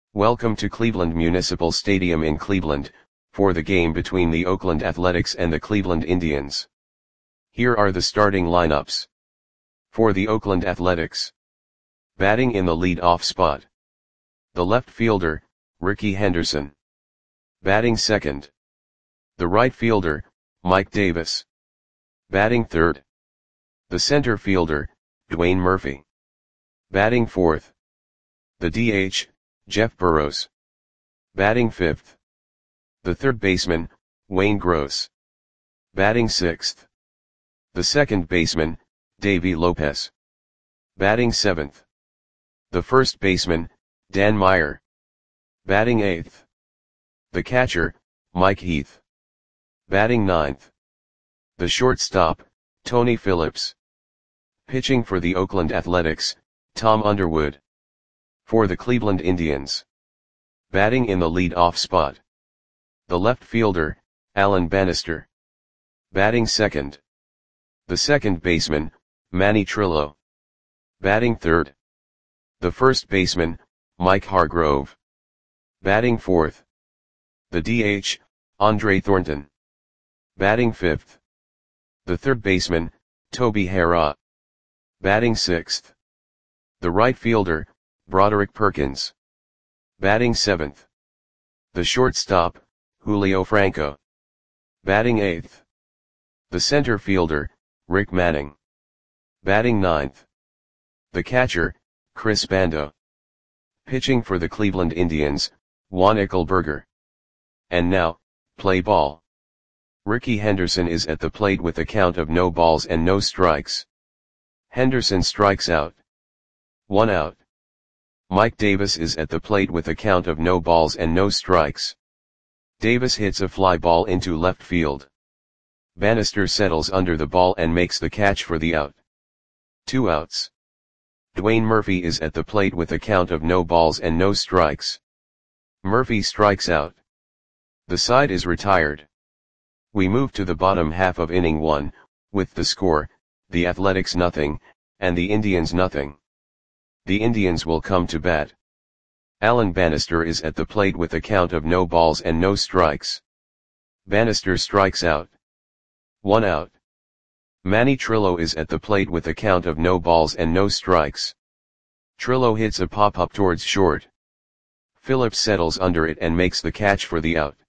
Welcome to Cleveland Municipal Stadium in Cleveland, for the game between the Oakland Athletics and the Cleveland Indians. Here are the starting lineups. For the Oakland Athletics. Batting in the lead-off spot. The left fielder, Rickey Henderson. Batting second. The right fielder, Mike Davis. Batting third. The center fielder, Dwayne Murphy. Batting fourth. The DH, Jeff Burroughs. Batting fifth. The third baseman, Wayne Gross. Batting sixth. The second baseman, Davey Lopez. Batting seventh. The first baseman, Dan Meyer. Batting eighth. The catcher, Mike Heath. Batting ninth. The shortstop, Tony Phillips. Pitching for the Oakland Athletics, Tom Underwood. For the Cleveland Indians. Batting in the lead-off spot. The left fielder, Alan Bannister. Batting second. The second baseman, Manny Trillo. Batting third. The first baseman, Mike Hargrove. Batting fourth. The DH, Andre Thornton. Batting fifth. The third baseman, Toby Harrah. Batting sixth. The right fielder, Broderick Perkins. Batting seventh. The shortstop, Julio Franco. Batting eighth. The center fielder, Rick Manning. Batting ninth. The catcher, Chris Bando. Pitching for the Cleveland Indians, Juan Eckelberger. And now, play ball. Rickey Henderson is at the plate with a count of no balls and no strikes. Henderson strikes out. 1 out. Mike Davis is at the plate with a count of no balls and no strikes. Davis hits a fly ball into left field. Bannister settles under the ball and makes the catch for the out. 2 outs. Dwayne Murphy is at the plate with a count of no balls and no strikes. Murphy strikes out. The side is retired. We move to the bottom half of inning 1, with the score, the Athletics 0, and the Indians 0. The Indians will come to bat. Alan Bannister is at the plate with a count of no balls and no strikes. Bannister strikes out. 1 out. Manny Trillo is at the plate with a count of no balls and no strikes. Trillo hits a pop-up towards short. Phillips settles under it and makes the catch for the out.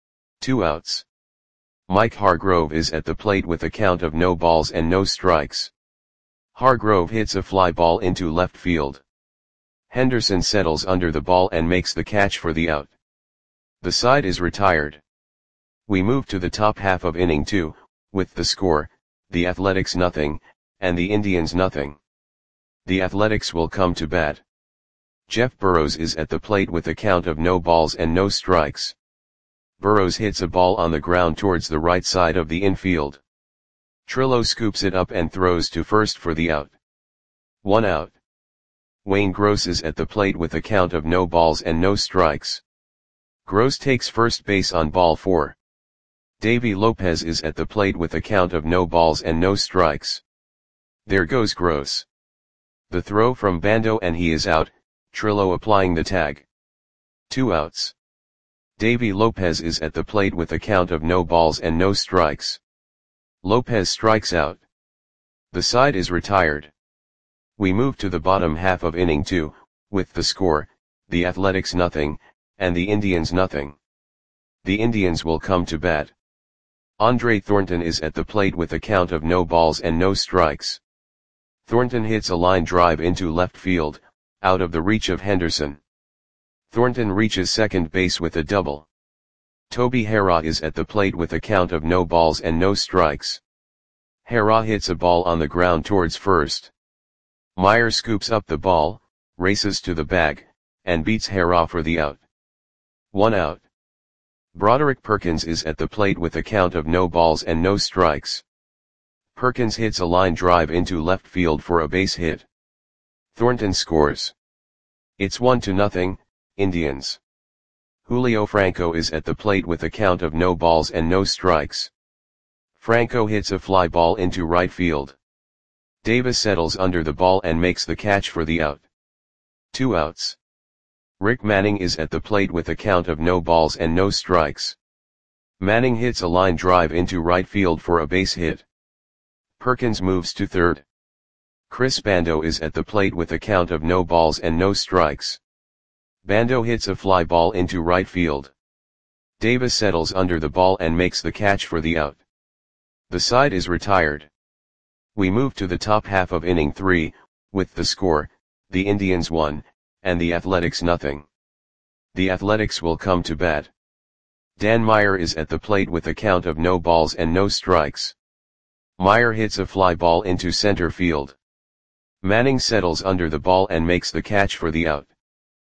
2 outs. Mike Hargrove is at the plate with a count of no balls and no strikes. Hargrove hits a fly ball into left field. Henderson settles under the ball and makes the catch for the out. The side is retired. We move to the top half of inning 2, with the score, the Athletics 0, and the Indians 0. The Athletics will come to bat. Jeff Burroughs is at the plate with a count of no balls and no strikes. Burroughs hits a ball on the ground towards the right side of the infield. Trillo scoops it up and throws to first for the out. 1 out. Wayne Gross is at the plate with a count of no balls and no strikes. Gross takes first base on ball 4. Davey Lopez is at the plate with a count of no balls and no strikes. There goes Gross. The throw from Bando and he is out, Trillo applying the tag. 2 outs. Davey Lopez is at the plate with a count of no balls and no strikes. Lopez strikes out. The side is retired. We move to the bottom half of inning 2, with the score, the Athletics 0, and the Indians 0. The Indians will come to bat. Andre Thornton is at the plate with a count of no balls and no strikes. Thornton hits a line drive into left field, out of the reach of Henderson. Thornton reaches second base with a double. Toby Harrah is at the plate with a count of no balls and no strikes. Harrah hits a ball on the ground towards first. Meyer scoops up the ball, races to the bag, and beats Harrah for the out. 1 out. Broderick Perkins is at the plate with a count of no balls and no strikes. Perkins hits a line drive into left field for a base hit. Thornton scores. It's 1-0, Indians. Julio Franco is at the plate with a count of no balls and no strikes. Franco hits a fly ball into right field. Davis settles under the ball and makes the catch for the out. 2 outs. Rick Manning is at the plate with a count of no balls and no strikes. Manning hits a line drive into right field for a base hit. Perkins moves to third. Chris Bando is at the plate with a count of no balls and no strikes. Bando hits a fly ball into right field. Davis settles under the ball and makes the catch for the out. The side is retired. We move to the top half of inning 3, with the score, the Indians 1, and the Athletics nothing. The Athletics will come to bat. Dan Meyer is at the plate with a count of no balls and no strikes. Meyer hits a fly ball into center field. Manning settles under the ball and makes the catch for the out.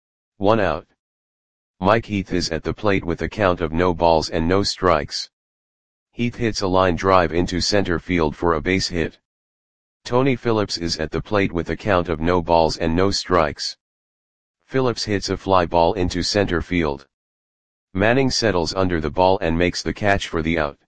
1 out. Mike Heath is at the plate with a count of no balls and no strikes. Heath hits a line drive into center field for a base hit. Tony Phillips is at the plate with a count of no balls and no strikes. Phillips hits a fly ball into center field. Manning settles under the ball and makes the catch for the out.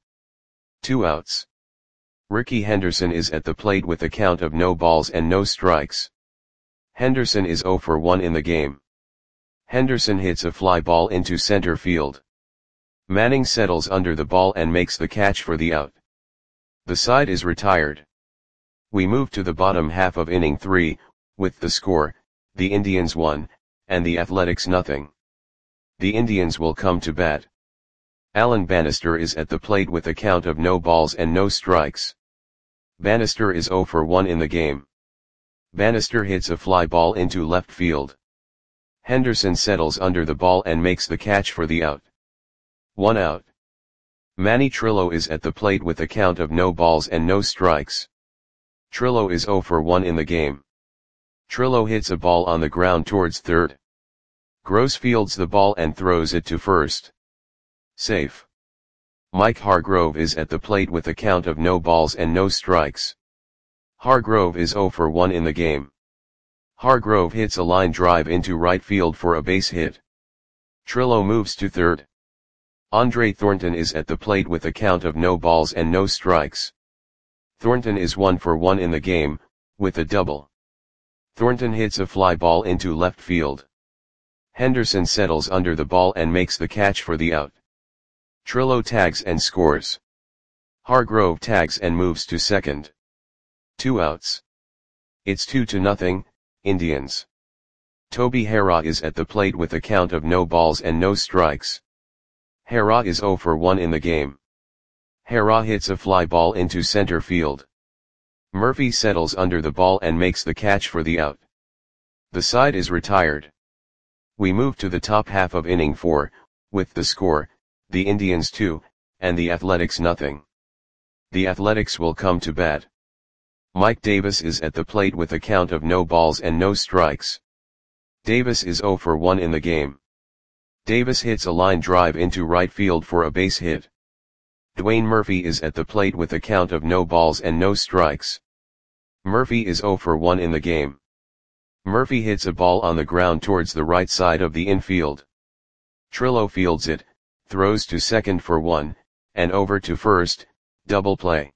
2 outs. Rickey Henderson is at the plate with a count of no balls and no strikes. Henderson is 0 for 1 in the game. Henderson hits a fly ball into center field. Manning settles under the ball and makes the catch for the out. The side is retired. We move to the bottom half of inning 3, with the score, the Indians 1, and the Athletics nothing. The Indians will come to bat. Alan Bannister is at the plate with a count of no balls and no strikes. Bannister is 0 for 1 in the game. Bannister hits a fly ball into left field. Henderson settles under the ball and makes the catch for the out. 1 out. Manny Trillo is at the plate with a count of no balls and no strikes. Trillo is 0 for 1 in the game. Trillo hits a ball on the ground towards third. Gross fields the ball and throws it to first. Safe. Mike Hargrove is at the plate with a count of no balls and no strikes. Hargrove is 0 for 1 in the game. Hargrove hits a line drive into right field for a base hit. Trillo moves to third. Andre Thornton is at the plate with a count of no balls and no strikes. Thornton is 1 for 1 in the game, with a double. Thornton hits a fly ball into left field. Henderson settles under the ball and makes the catch for the out. Trillo tags and scores. Hargrove tags and moves to second. 2 outs. It's 2-0, Indians. Toby Harrah is at the plate with a count of no balls and no strikes. Harrah is 0 for 1 in the game. Harrah hits a fly ball into center field. Murphy settles under the ball and makes the catch for the out. The side is retired. We move to the top half of inning 4, with the score, the Indians 2, and the Athletics nothing. The Athletics will come to bat. Mike Davis is at the plate with a count of no balls and no strikes. Davis is 0 for 1 in the game. Davis hits a line drive into right field for a base hit. Dwayne Murphy is at the plate with a count of no balls and no strikes. Murphy is 0 for 1 in the game. Murphy hits a ball on the ground towards the right side of the infield. Trillo fields it, throws to second for 1, and over to first, double play.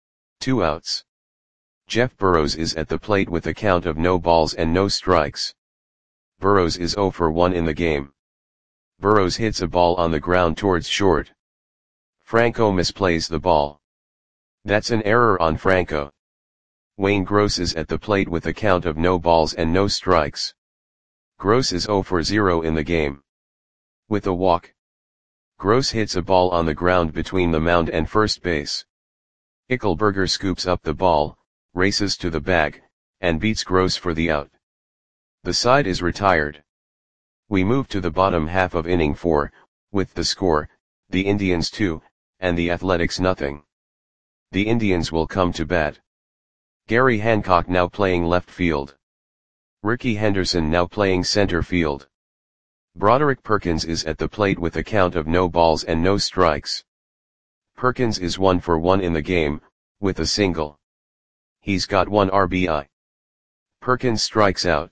2 outs. Jeff Burrows is at the plate with a count of no balls and no strikes. Burrows is 0 for 1 in the game. Burrows hits a ball on the ground towards short. Franco misplays the ball. That's an error on Franco. Wayne Gross is at the plate with a count of no balls and no strikes. Gross is 0 for 0 in the game. With a walk. Gross hits a ball on the ground between the mound and first base. Hickelberger scoops up the ball, races to the bag, and beats Gross for the out. The side is retired. We move to the bottom half of inning 4, with the score, the Indians 2, and the Athletics nothing. The Indians will come to bat. Gary Hancock now playing left field. Rickey Henderson now playing center field. Broderick Perkins is at the plate with a count of no balls and no strikes. Perkins is 1 for 1 in the game, with a single. He's got 1 RBI. Perkins strikes out.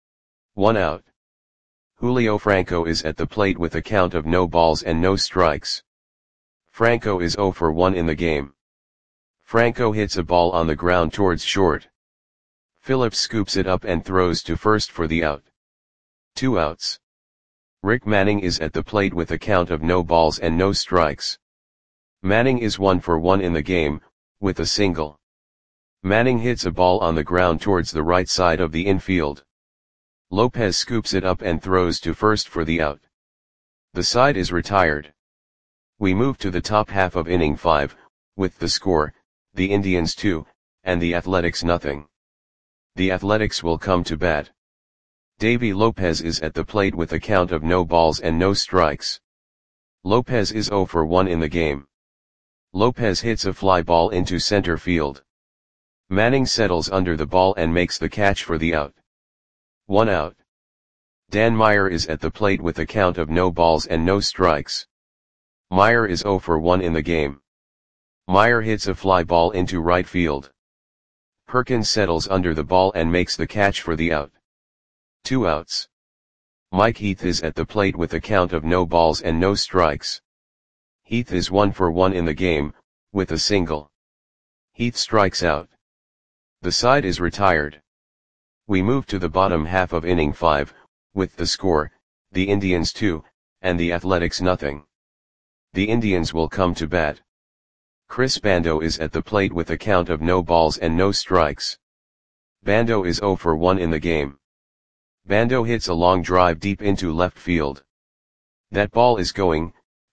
1 out. Julio Franco is at the plate with a count of no balls and no strikes. Franco is 0 for 1 in the game. Franco hits a ball on the ground towards short. Phillips scoops it up and throws to first for the out. 2 outs. Rick Manning is at the plate with a count of no balls and no strikes. Manning is 1 for 1 in the game, with a single. Manning hits a ball on the ground towards the right side of the infield. Lopez scoops it up and throws to first for the out. The side is retired. We move to the top half of inning 5, with the score, the Indians 2, and the Athletics nothing. The Athletics will come to bat. Davy Lopez is at the plate with a count of no balls and no strikes. Lopez is 0 for 1 in the game. Lopez hits a fly ball into center field. Manning settles under the ball and makes the catch for the out. 1 out. Dan Meyer is at the plate with a count of no balls and no strikes. Meyer is 0 for 1 in the game. Meyer hits a fly ball into right field. Perkins settles under the ball and makes the catch for the out. 2 outs. Mike Heath is at the plate with a count of no balls and no strikes. Heath is 1 for 1 in the game, with a single. Heath strikes out. The side is retired. We move to the bottom half of inning 5, with the score, the Indians 2, and the Athletics nothing. The Indians will come to bat. Chris Bando is at the plate with a count of no balls and no strikes. Bando is 0 for 1 in the game. Bando hits a long drive deep into left field. That ball is gone.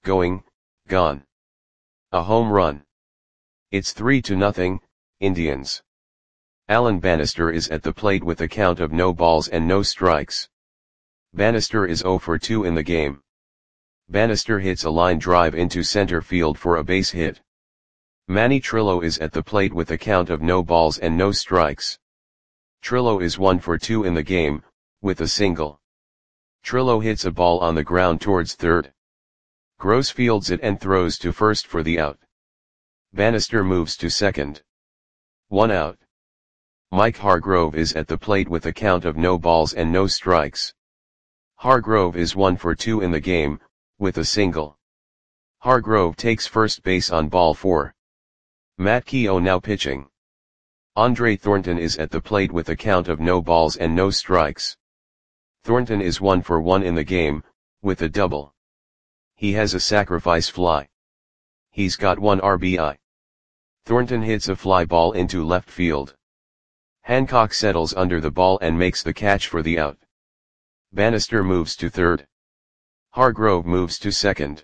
A home run. It's 3-0, Indians. Alan Bannister is at the plate with a count of no balls and no strikes. Bannister is 0 for 2 in the game. Bannister hits a line drive into center field for a base hit. Manny Trillo is at the plate with a count of no balls and no strikes. Trillo is 1 for 2 in the game, with a single. Trillo hits a ball on the ground towards third. Gross fields it and throws to first for the out. Bannister moves to second. 1 out. Mike Hargrove is at the plate with a count of no balls and no strikes. Hargrove is 1 for 2 in the game, with a single. Hargrove takes first base on ball 4. Matt Keogh now pitching. Andre Thornton is at the plate with a count of no balls and no strikes. Thornton is 1 for 1 in the game, with a double. He has a sacrifice fly. He's got 1 RBI. Thornton hits a fly ball into left field. Hancock settles under the ball and makes the catch for the out. Bannister moves to third. Hargrove moves to second.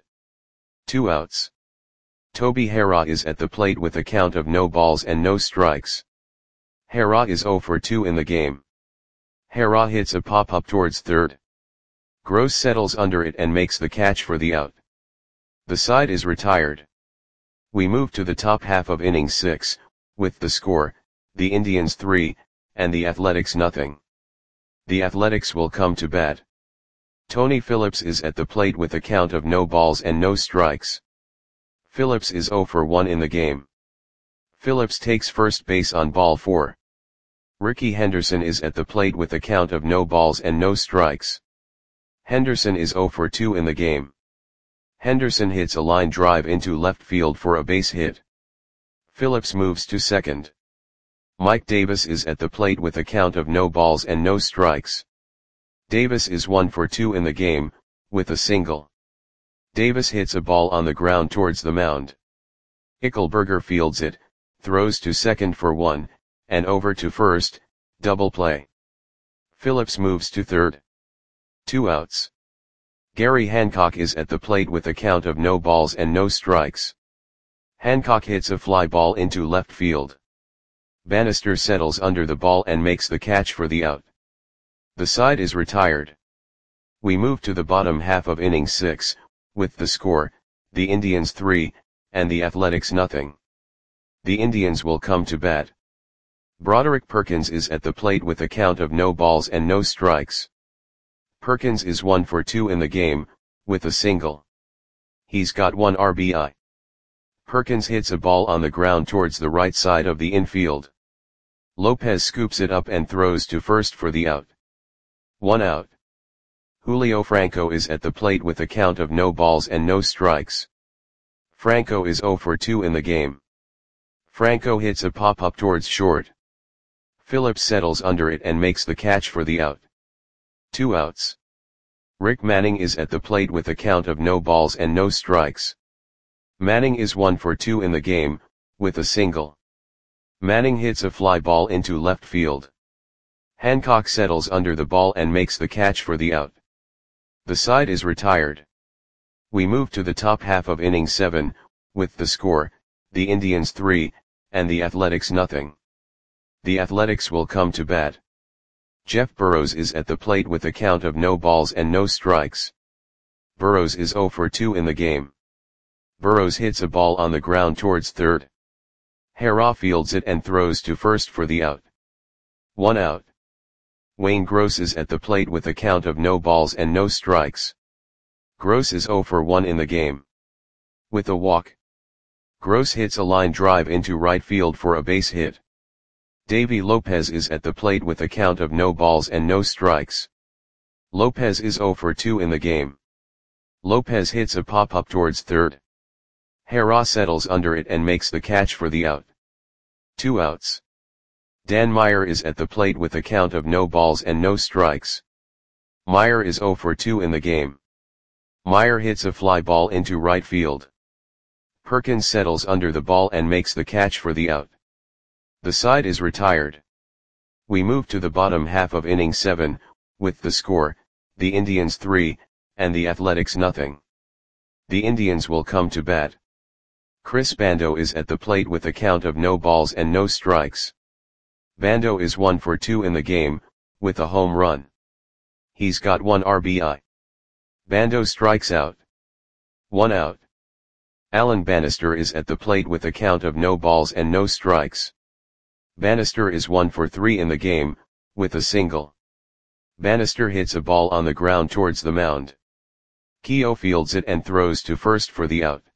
2 outs. Toby Harrah is at the plate with a count of no balls and no strikes. Harrah is 0 for 2 in the game. Harrah hits a pop-up towards third. Gross settles under it and makes the catch for the out. The side is retired. We move to the top half of inning 6, with the score, the Indians 3, and the Athletics nothing. The Athletics will come to bat. Tony Phillips is at the plate with a count of no balls and no strikes. Phillips is 0 for 1 in the game. Phillips takes first base on ball 4. Ricky Henderson is at the plate with a count of no balls and no strikes. Henderson is 0 for 2 in the game. Henderson hits a line drive into left field for a base hit. Phillips moves to second. Mike Davis is at the plate with a count of no balls and no strikes. Davis is 1 for 2 in the game, with a single. Davis hits a ball on the ground towards the mound. Ickelberger fields it, throws to second for 1, and over to first, double play. Phillips moves to third. 2 outs. Gary Hancock is at the plate with a count of no balls and no strikes. Hancock hits a fly ball into left field. Bannister settles under the ball and makes the catch for the out. The side is retired. We move to the bottom half of inning 6, with the score, the Indians 3, and the Athletics nothing. The Indians will come to bat. Broderick Perkins is at the plate with a count of no balls and no strikes. Perkins is 1 for 2 in the game, with a single. He's got 1 RBI. Perkins hits a ball on the ground towards the right side of the infield. Lopez scoops it up and throws to first for the out. 1 out. Julio Franco is at the plate with a count of no balls and no strikes. Franco is 0 for 2 in the game. Franco hits a pop-up towards short. Phillips settles under it and makes the catch for the out. 2 outs. Rick Manning is at the plate with a count of no balls and no strikes. Manning is 1 for 2 in the game, with a single. Manning hits a fly ball into left field. Hancock settles under the ball and makes the catch for the out. The side is retired. We move to the top half of inning 7, with the score, the Indians 3, and the Athletics nothing. The Athletics will come to bat. Jeff Burroughs is at the plate with a count of no balls and no strikes. Burroughs is 0 for 2 in the game. Burroughs hits a ball on the ground towards third. Harrah fields it and throws to first for the out. 1 out. Wayne Gross is at the plate with a count of no balls and no strikes. Gross is 0 for 1 in the game. With a walk. Gross hits a line drive into right field for a base hit. Davy Lopez is at the plate with a count of no balls and no strikes. Lopez is 0 for 2 in the game. Lopez hits a pop-up towards third. Harrah settles under it and makes the catch for the out. 2 outs. Dan Meyer is at the plate with a count of no balls and no strikes. Meyer is 0 for 2 in the game. Meyer hits a fly ball into right field. Perkins settles under the ball and makes the catch for the out. The side is retired. We move to the bottom half of inning 7, with the score, the Indians 3, and the Athletics nothing. The Indians will come to bat. Chris Bando is at the plate with a count of no balls and no strikes. Bando is 1 for 2 in the game, with a home run. He's got 1 RBI. Bando strikes out. 1 out. Alan Bannister is at the plate with a count of no balls and no strikes. Bannister is 1 for 3 in the game, with a single. Bannister hits a ball on the ground towards the mound. Keogh fields it and throws to first for the out.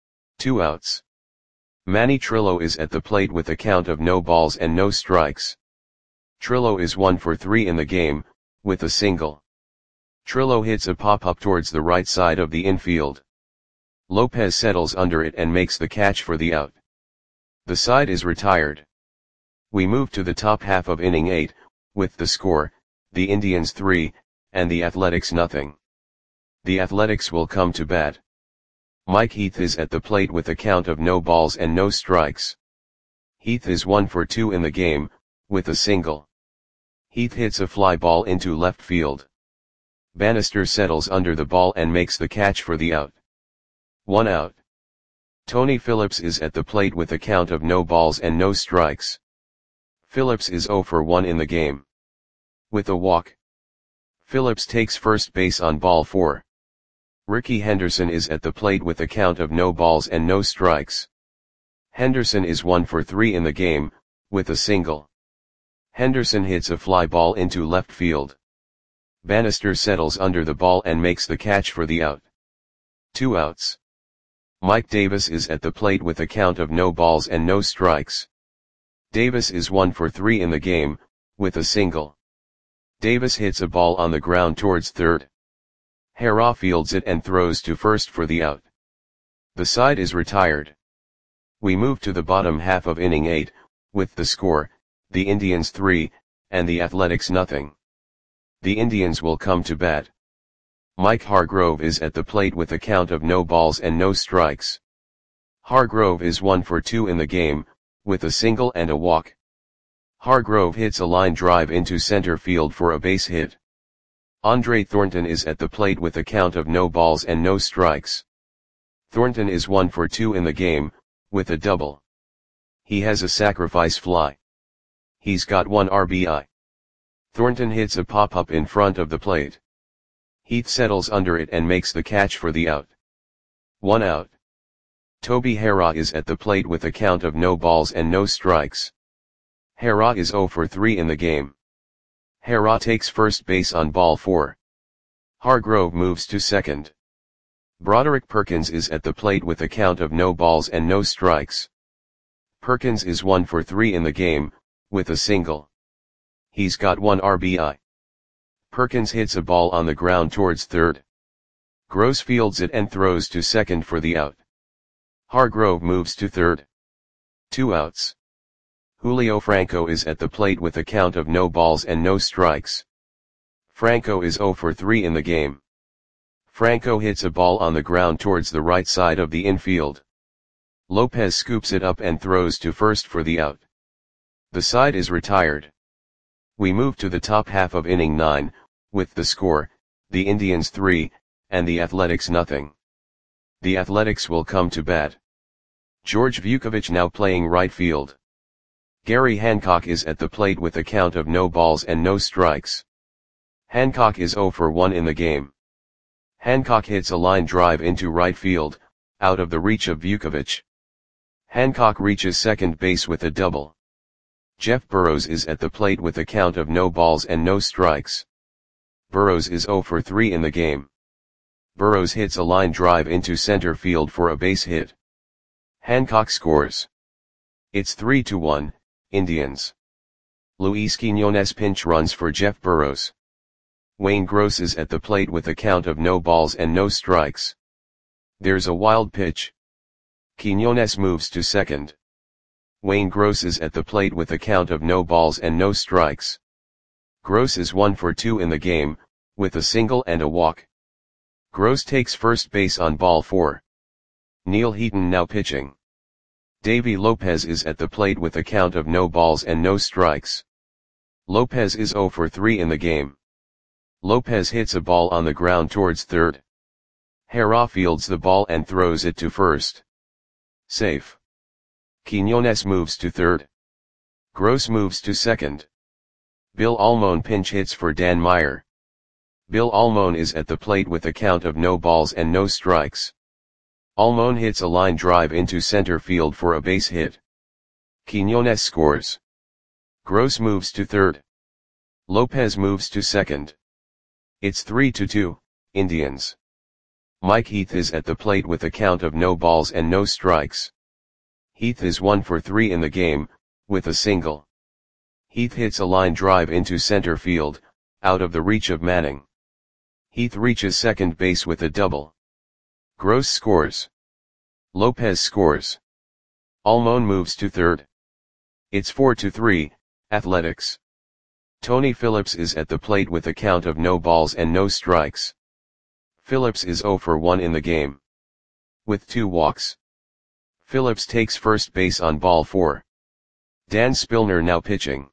2 outs. Manny Trillo is at the plate with a count of no balls and no strikes. Trillo is 1 for 3 in the game, with a single. Trillo hits a pop-up towards the right side of the infield. Lopez settles under it and makes the catch for the out. The side is retired. We move to the top half of inning 8, with the score, the Indians 3, and the Athletics nothing. The Athletics will come to bat. Mike Heath is at the plate with a count of no balls and no strikes. Heath is 1 for 2 in the game, with a single. Heath hits a fly ball into left field. Bannister settles under the ball and makes the catch for the out. 1 out. Tony Phillips is at the plate with a count of no balls and no strikes. Phillips is 0 for 1 in the game. With a walk. Phillips takes first base on ball 4. Ricky Henderson is at the plate with a count of no balls and no strikes. Henderson is 1 for 3 in the game, with a single. Henderson hits a fly ball into left field. Bannister settles under the ball and makes the catch for the out. 2 outs. Mike Davis is at the plate with a count of no balls and no strikes. Davis is 1 for 3 in the game, with a single. Davis hits a ball on the ground towards third. Harrah fields it and throws to first for the out. The side is retired. We move to the bottom half of inning 8, with the score, the Indians 3, and the Athletics nothing. The Indians will come to bat. Mike Hargrove is at the plate with a count of no balls and no strikes. Hargrove is 1 for 2 in the game, with a single and a walk. Hargrove hits a line drive into center field for a base hit. Andre Thornton is at the plate with a count of no balls and no strikes. Thornton is 1 for 2 in the game, with a double. He has a sacrifice fly. He's got 1 RBI. Thornton hits a pop-up in front of the plate. Heath settles under it and makes the catch for the out. 1 out. Toby Harrah is at the plate with a count of no balls and no strikes. Harrah is 0 for 3 in the game. Harrah takes first base on ball 4. Hargrove moves to second. Broderick Perkins is at the plate with a count of no balls and no strikes. Perkins is 1 for 3 in the game, with a single. He's got 1 RBI. Perkins hits a ball on the ground towards third. Gross fields it and throws to second for the out. Hargrove moves to third. 2 outs. Julio Franco is at the plate with a count of no balls and no strikes. Franco is 0 for 3 in the game. Franco hits a ball on the ground towards the right side of the infield. Lopez scoops it up and throws to first for the out. The side is retired. We move to the top half of inning 9, with the score, the Indians 3, and the Athletics nothing. The Athletics will come to bat. George Vukovic now playing right field. Gary Hancock is at the plate with a count of no balls and no strikes. Hancock is 0 for 1 in the game. Hancock hits a line drive into right field, out of the reach of Vukovic. Hancock reaches second base with a double. Jeff Burrows is at the plate with a count of no balls and no strikes. Burrows is 0 for 3 in the game. Burrows hits a line drive into center field for a base hit. Hancock scores. It's 3-1, Indians. Luis Quiñones pinch runs for Jeff Burrows. Wayne Gross is at the plate with a count of no balls and no strikes. There's a wild pitch. Quiñones moves to second. Wayne Gross is at the plate with a count of no balls and no strikes. Gross is 1 for 2 in the game, with a single and a walk. Gross takes first base on ball 4. Neil Heaton now pitching. Davy Lopez is at the plate with a count of no balls and no strikes. Lopez is 0 for 3 in the game. Lopez hits a ball on the ground towards third. Hera fields the ball and throws it to first. Safe. Quiñones moves to third. Gross moves to second. Bill Almon pinch hits for Dan Meyer. Bill Almon is at the plate with a count of no balls and no strikes. Almon hits a line drive into center field for a base hit. Quiñones scores. Gross moves to third. Lopez moves to second. It's 3-2, Indians. Mike Heath is at the plate with a count of no balls and no strikes. Heath is 1 for 3 in the game, with a single. Heath hits a line drive into center field, out of the reach of Manning. Heath reaches second base with a double. Gross scores. Lopez scores. Almon moves to third. It's 4-3, Athletics. Tony Phillips is at the plate with a count of no balls and no strikes. Phillips is 0 for 1 in the game. With 2 walks. Phillips takes first base on ball 4. Dan Spillner now pitching.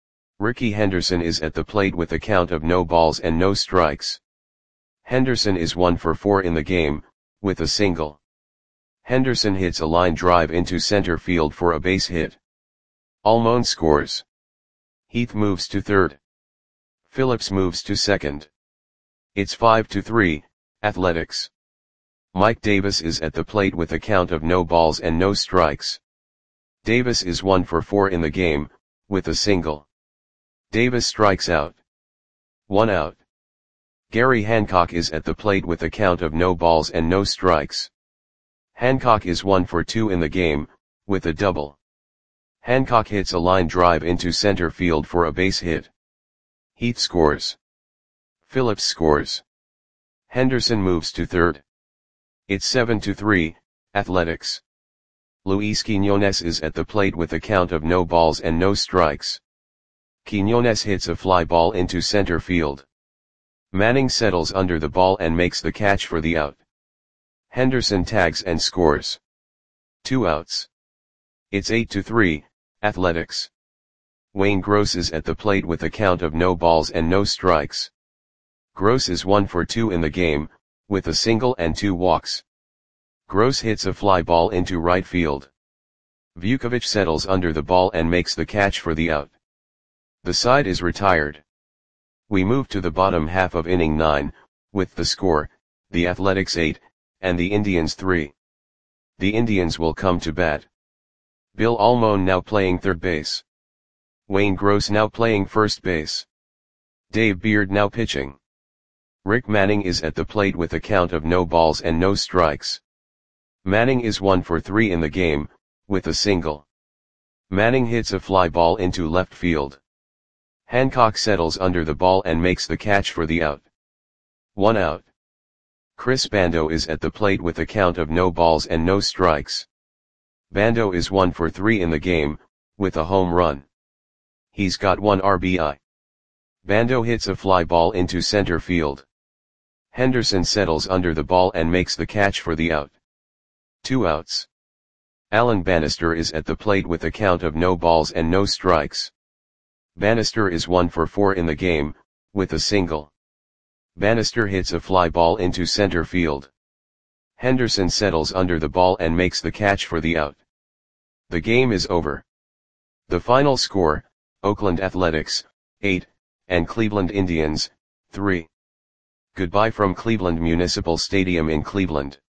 Ricky Henderson is at the plate with a count of no balls and no strikes. Henderson is 1 for 4 in the game, with a single. Henderson hits a line drive into center field for a base hit. Almon scores. Heath moves to third. Phillips moves to second. It's 5-3, Athletics. Mike Davis is at the plate with a count of no balls and no strikes. Davis is 1 for 4 in the game, with a single. Davis strikes out. 1 out. Gary Hancock is at the plate with a count of no balls and no strikes. Hancock is 1 for 2 in the game, with a double. Hancock hits a line drive into center field for a base hit. Heath scores. Phillips scores. Henderson moves to third. It's 7-3, Athletics. Luis Quiñones is at the plate with a count of no balls and no strikes. Quiñones hits a fly ball into center field. Manning settles under the ball and makes the catch for the out. Henderson tags and scores. 2 outs. It's 8-3, Athletics. Wayne Gross is at the plate with a count of no balls and no strikes. Gross is 1 for 2 in the game, with a single and 2 walks. Gross hits a fly ball into right field. Vukovic settles under the ball and makes the catch for the out. The side is retired. We move to the bottom half of inning 9, with the score, the Athletics 8, and the Indians 3. The Indians will come to bat. Bill Almon now playing third base. Wayne Gross now playing first base. Dave Beard now pitching. Rick Manning is at the plate with a count of no balls and no strikes. Manning is 1 for 3 in the game, with a single. Manning hits a fly ball into left field. Hancock settles under the ball and makes the catch for the out. 1 out. Chris Bando is at the plate with a count of no balls and no strikes. Bando is 1 for 3 in the game, with a home run. He's got 1 RBI. Bando hits a fly ball into center field. Henderson settles under the ball and makes the catch for the out. 2 outs. Alan Bannister is at the plate with a count of no balls and no strikes. Bannister is 1 for 4 in the game, with a single. Bannister hits a fly ball into center field. Henderson settles under the ball and makes the catch for the out. The game is over. The final score, Oakland Athletics, 8, and Cleveland Indians, 3. Goodbye from Cleveland Municipal Stadium in Cleveland.